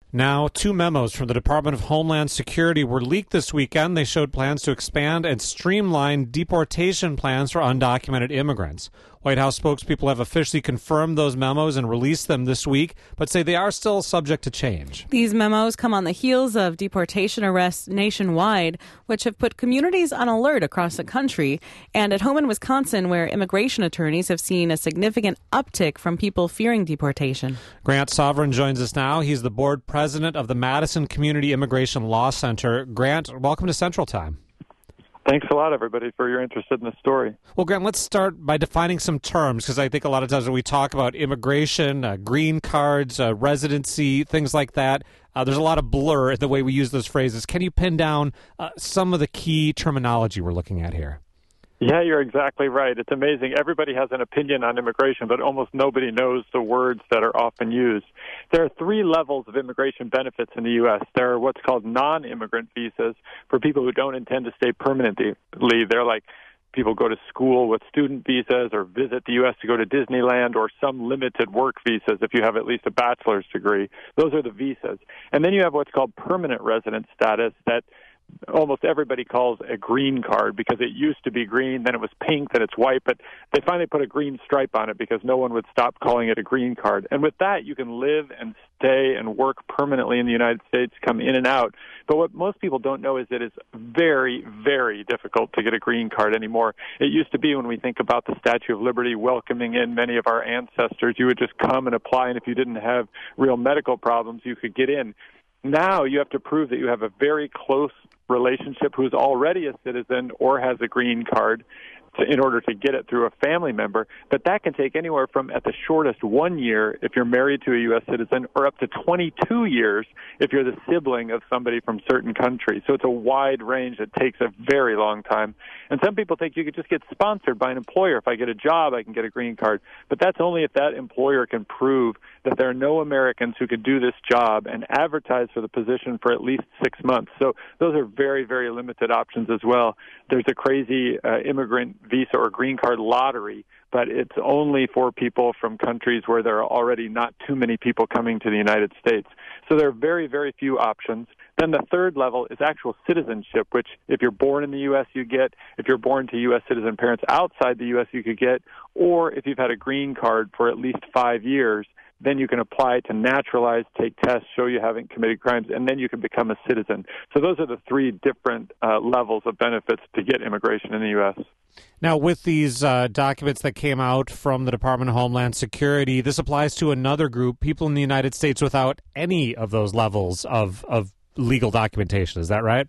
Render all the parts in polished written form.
Now, two memos from the Department of Homeland Security were leaked this weekend. They showed plans to expand and streamline deportation plans for undocumented immigrants. White House spokespeople have officially confirmed those memos and released them this week, but say they are still subject to change. These memos come on the heels of deportation arrests nationwide, which have put communities on alert across the country, and at home in Wisconsin, where immigration attorneys have seen a significant uptick from people fearing deportation. Grant Sovereign joins us now. He's the board president of the Madison Community Immigration Law Center. Grant, welcome to Central Time. Thanks a lot, everybody, for your interest in this story. Well, Grant, let's start by defining some terms, because I think a lot of times when we talk about immigration, green cards, residency, things like that, there's a lot of blur in the way we use those phrases. Can you pin down some of the key terminology we're looking at here? Yeah, you're exactly right. It's amazing. Everybody has an opinion on immigration, but almost nobody knows the words that are often used. There are three levels of immigration benefits in the U.S. There are what's called non-immigrant visas for people who don't intend to stay permanently. They're like people go to school with student visas or visit the U.S. to go to Disneyland, or some limited work visas if you have at least a bachelor's degree. Those are the visas. And then you have what's called permanent resident status that almost everybody calls a green card, because it used to be green, then it was pink, then it's white, but they finally put a green stripe on it because no one would stop calling it a green card. And with that, you can live and stay and work permanently in the United States, come in and out. But what most people don't know is that it's very, very difficult to get a green card anymore. It used to be, when we think about the Statue of Liberty welcoming in many of our ancestors, you would just come and apply, and if you didn't have real medical problems, you could get in. Now you have to prove that you have a very close relationship who's already a citizen or has a green card in order to get it through a family member. But that can take anywhere from, at the shortest, 1 year if you're married to a U.S. citizen, or up to 22 years if you're the sibling of somebody from certain countries. So it's a wide range. It takes a very long time. And some people think you could just get sponsored by an employer. If I get a job, I can get a green card. But that's only if that employer can prove that there are no Americans who could do this job and advertise for the position for at least 6 months. So those are very, very limited options as well. There's a crazy immigrant visa or green card lottery, but it's only for people from countries where there are already not too many people coming to the United States. So there are very, very few options. Then the third level is actual citizenship, which if you're born in the U.S., you get. If you're born to U.S. citizen parents outside the U.S., you could get. Or if you've had a green card for at least 5 years, then you can apply to naturalize, take tests, show you haven't committed crimes, and then you can become a citizen. So those are the three different levels of benefits to get immigration in the U.S. Now, with these documents that came out from the Department of Homeland Security, this applies to another group, people in the United States without any of those levels of legal documentation. Is that right?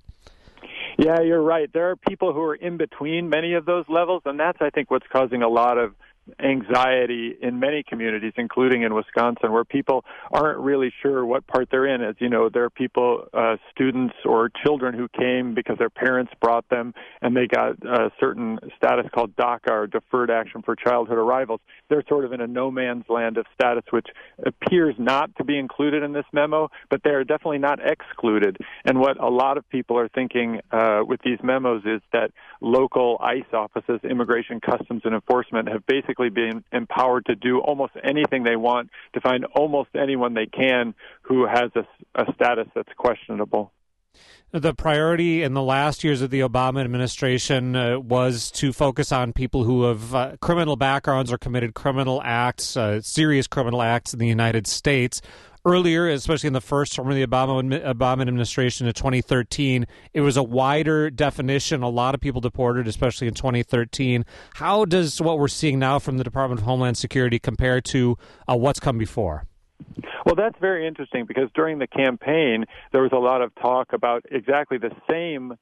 Yeah, you're right. There are people who are in between many of those levels, and that's, I think, what's causing a lot of anxiety in many communities, including in Wisconsin, where people aren't really sure what part they're in. As you know, there are people, students or children who came because their parents brought them and they got a certain status called DACA, or Deferred Action for Childhood Arrivals. They're sort of in a no man's land of status, which appears not to be included in this memo, but they're definitely not excluded. And what a lot of people are thinking with these memos is that local ICE offices, Immigration, Customs, and Enforcement, have basically been empowered to do almost anything they want to find almost anyone they can who has a status that's questionable. The priority in the last years of the Obama administration was to focus on people who have criminal backgrounds or committed criminal acts, serious criminal acts in the United States. Earlier, especially in the first term of the Obama administration in 2013, it was a wider definition. A lot of people deported, especially in 2013. How does what we're seeing now from the Department of Homeland Security compare to what's come before? Well, that's very interesting, because during the campaign, there was a lot of talk about exactly the same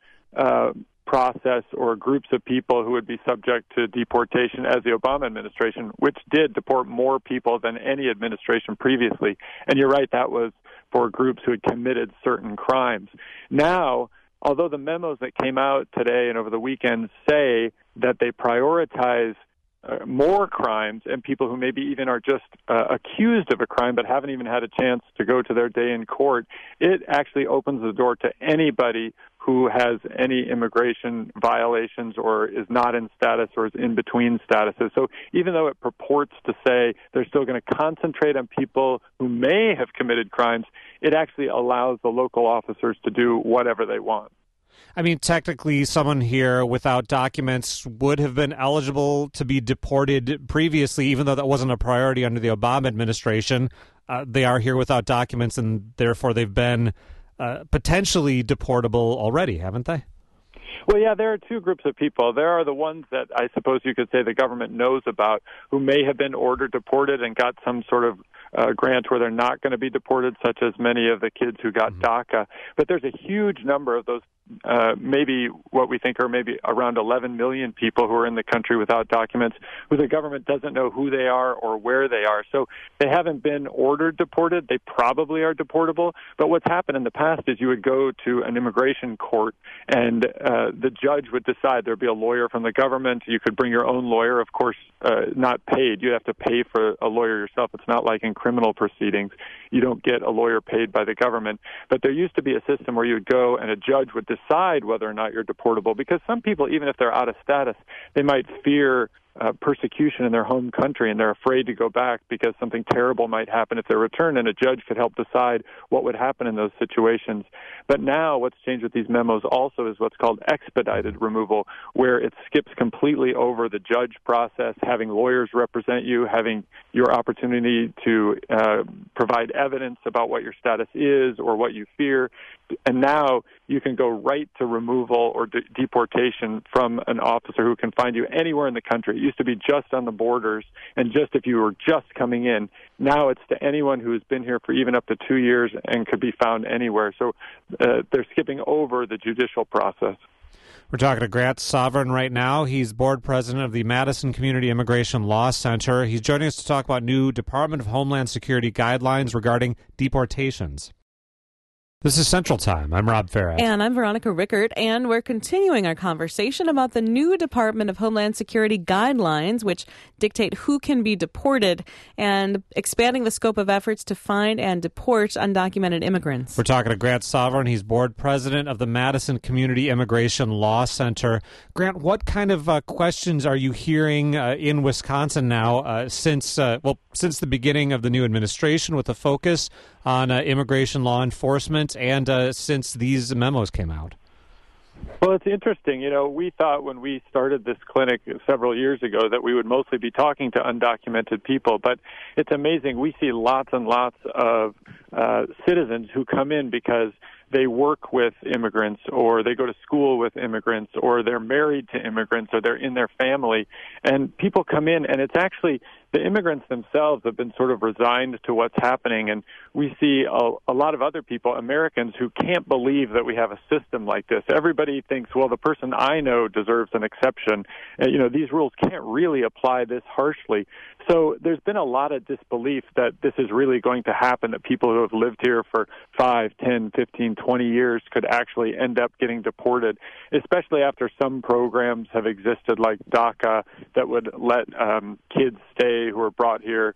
process or groups of people who would be subject to deportation as the Obama administration, which did deport more people than any administration previously. And you're right, that was for groups who had committed certain crimes. Now, although the memos that came out today and over the weekend say that they prioritize more crimes and people who maybe even are just accused of a crime but haven't even had a chance to go to their day in court, it actually opens the door to anybody who has any immigration violations or is not in status or is in between statuses. So even though it purports to say they're still going to concentrate on people who may have committed crimes, it actually allows the local officers to do whatever they want. I mean, technically, someone here without documents would have been eligible to be deported previously, even though that wasn't a priority under the Obama administration. They are here without documents, and therefore they've been potentially deportable already, haven't they? Well, yeah, there are two groups of people. There are the ones that I suppose you could say the government knows about who may have been ordered deported and got some sort of grant where they're not going to be deported, such as many of the kids who got DACA. But there's a huge number of those, maybe what we think are maybe around 11 million people who are in the country without documents, who the government doesn't know who they are or where they are. So they haven't been ordered deported. They probably are deportable. But what's happened in the past is you would go to an immigration court and the judge would decide. There'd be a lawyer from the government. You could bring your own lawyer, of course, not paid. You have to pay for a lawyer yourself. It's not like in criminal proceedings. You don't get a lawyer paid by the government. But there used to be a system where you would go and a judge would decide whether or not you're deportable, because some people, even if they're out of status, they might fear persecution in their home country, and they're afraid to go back because something terrible might happen if they return, and a judge could help decide what would happen in those situations. But now what's changed with these memos also is what's called expedited removal, where it skips completely over the judge process, having lawyers represent you, having your opportunity to provide evidence about what your status is or what you fear. And now you can go right to removal or deportation from an officer who can find you anywhere in the country. It used to be just on the borders and just if you were just coming in. Now it's to anyone who has been here for even up to 2 years and could be found anywhere. So they're skipping over the judicial process. We're talking to Grant Sovern right now. He's board president of the Madison Community Immigration Law Center. He's joining us to talk about new Department of Homeland Security guidelines regarding deportations. This is Central Time. I'm Rob Farah. And I'm Veronica Rickert, and we're continuing our conversation about the new Department of Homeland Security guidelines, which dictate who can be deported, and expanding the scope of efforts to find and deport undocumented immigrants. We're talking to Grant Sovern. He's board president of the Madison Community Immigration Law Center. Grant, what kind of questions are you hearing in Wisconsin now since the beginning of the new administration, with a focus on immigration law enforcement, and since these memos came out? Well, it's interesting. You know, we thought when we started this clinic several years ago that we would mostly be talking to undocumented people, but it's amazing. We see lots and lots of citizens who come in because they work with immigrants, or they go to school with immigrants, or they're married to immigrants, or they're in their family. And people come in, and it's actually the immigrants themselves have been sort of resigned to what's happening. And we see a lot of other people, Americans, who can't believe that we have a system like this. Everybody thinks, well, the person I know deserves an exception. These rules can't really apply this harshly. So there's been a lot of disbelief that this is really going to happen, that people who have lived here for 5, 10, 15, 20 years could actually end up getting deported, especially after some programs have existed like DACA that would let kids stay who were brought here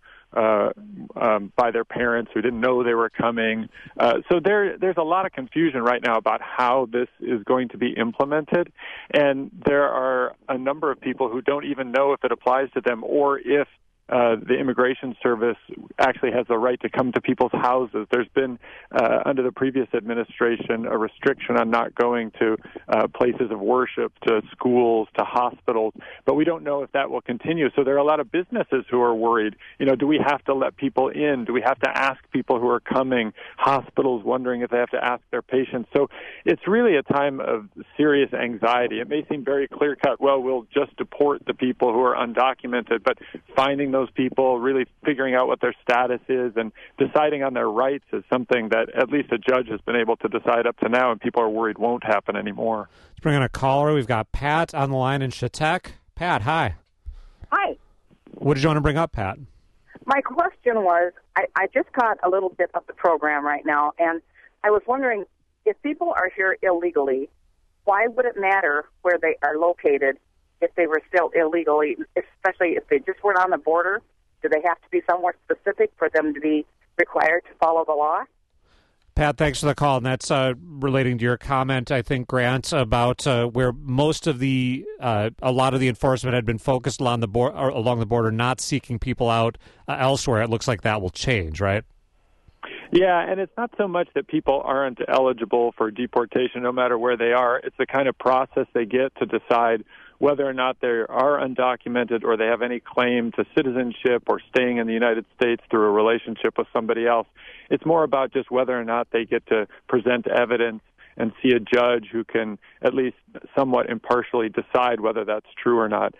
by their parents who didn't know they were coming. So there's a lot of confusion right now about how this is going to be implemented, and there are a number of people who don't even know if it applies to them or if the Immigration Service actually has the right to come to people's houses. There's been, under the previous administration, a restriction on not going to places of worship, to schools, to hospitals, but we don't know if that will continue. So there are a lot of businesses who are worried. Do we have to let people in? Do we have to ask people who are coming? Hospitals wondering if they have to ask their patients. So it's really a time of serious anxiety. It may seem very clear-cut, well, we'll just deport the people who are undocumented, but finding those people, really figuring out what their status is and deciding on their rights is something that at least a judge has been able to decide up to now, and people are worried won't happen anymore. Let's bring in a caller. We've got Pat on the line in Chautauqua. Pat, hi. Hi. What did you want to bring up, Pat? My question was, I just caught a little bit of the program right now, and I was wondering, if people are here illegally, why would it matter where they are located if they were still illegally, especially if they just weren't on the border? Do they have to be somewhere specific for them to be required to follow the law? Pat, thanks for the call. And that's relating to your comment, I think, Grant, about where most of a lot of the enforcement had been focused along the border, not seeking people out elsewhere. It looks like that will change, right? Yeah, and it's not so much that people aren't eligible for deportation no matter where they are. It's the kind of process they get to decide whether or not they are undocumented or they have any claim to citizenship or staying in the United States through a relationship with somebody else. It's more about just whether or not they get to present evidence and see a judge who can at least somewhat impartially decide whether that's true or not.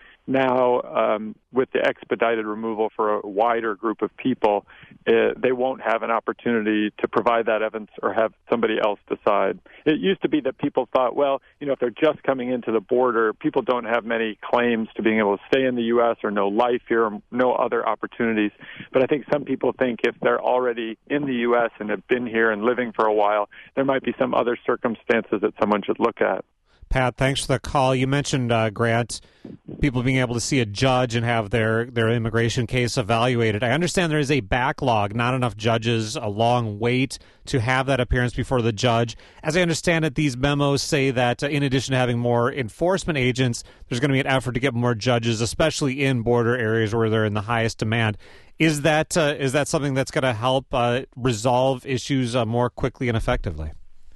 Now, with the expedited removal for a wider group of people, they won't have an opportunity to provide that evidence or have somebody else decide. It used to be that people thought, well, if they're just coming into the border, people don't have many claims to being able to stay in the U.S. or no life here or no other opportunities. But I think some people think if they're already in the U.S. and have been here and living for a while, there might be some other circumstances that someone should look at. Pat, thanks for the call. You mentioned, Grant, people being able to see a judge and have their immigration case evaluated. I understand there is a backlog, not enough judges, a long wait to have that appearance before the judge. As I understand it, these memos say that in addition to having more enforcement agents, there's going to be an effort to get more judges, especially in border areas where they're in the highest demand. Is that something that's going to help resolve issues more quickly and effectively?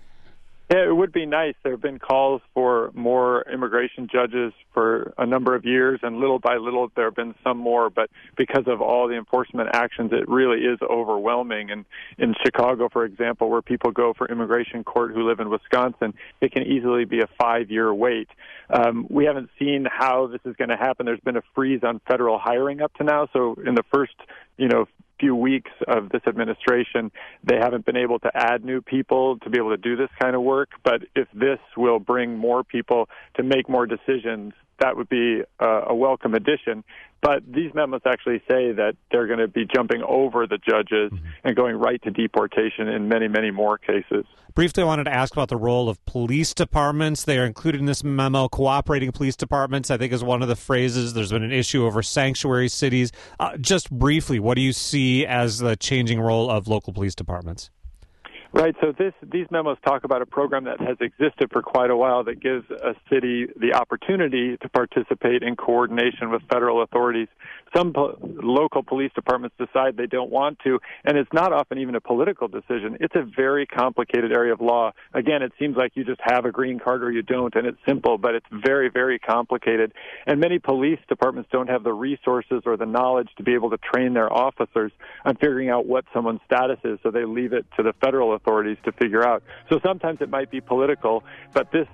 Yeah, it would be nice. There have been calls for more immigration judges for a number of years, and little by little there have been some more, but because of all the enforcement actions, it really is overwhelming. And in Chicago, for example, where people go for immigration court who live in Wisconsin, it can easily be a 5-year wait. We haven't seen how this is going to happen. There's been a freeze on federal hiring up to now, so in the first, few weeks of this administration, they haven't been able to add new people to be able to do this kind of work. But if this will bring more people to make more decisions, that would be a welcome addition. But these memos actually say that they're going to be jumping over the judges and going right to deportation in many, many more cases. Briefly, I wanted to ask about the role of police departments. They are included in this memo. Cooperating police departments, I think, is one of the phrases. There's been an issue over sanctuary cities. Just briefly, what do you see as the changing role of local police departments? Right, so these memos talk about a program that has existed for quite a while that gives a city the opportunity to participate in coordination with federal authorities. Some local police departments decide they don't want to, and it's not often even a political decision. It's a very complicated area of law. Again, it seems like you just have a green card or you don't, and it's simple, but it's very, very complicated. And many police departments don't have the resources or the knowledge to be able to train their officers on figuring out what someone's status is, so they leave it to the federal authorities to figure out. So sometimes it might be political, but this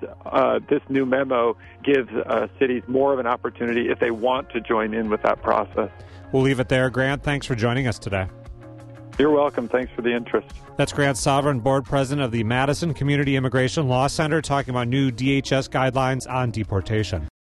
new memo gives cities more of an opportunity if they want to join in with that process. We'll leave it there. Grant, thanks for joining us today. You're welcome. Thanks for the interest. That's Grant Sovereign, board president of the Madison Community Immigration Law Center, talking about new DHS guidelines on deportation.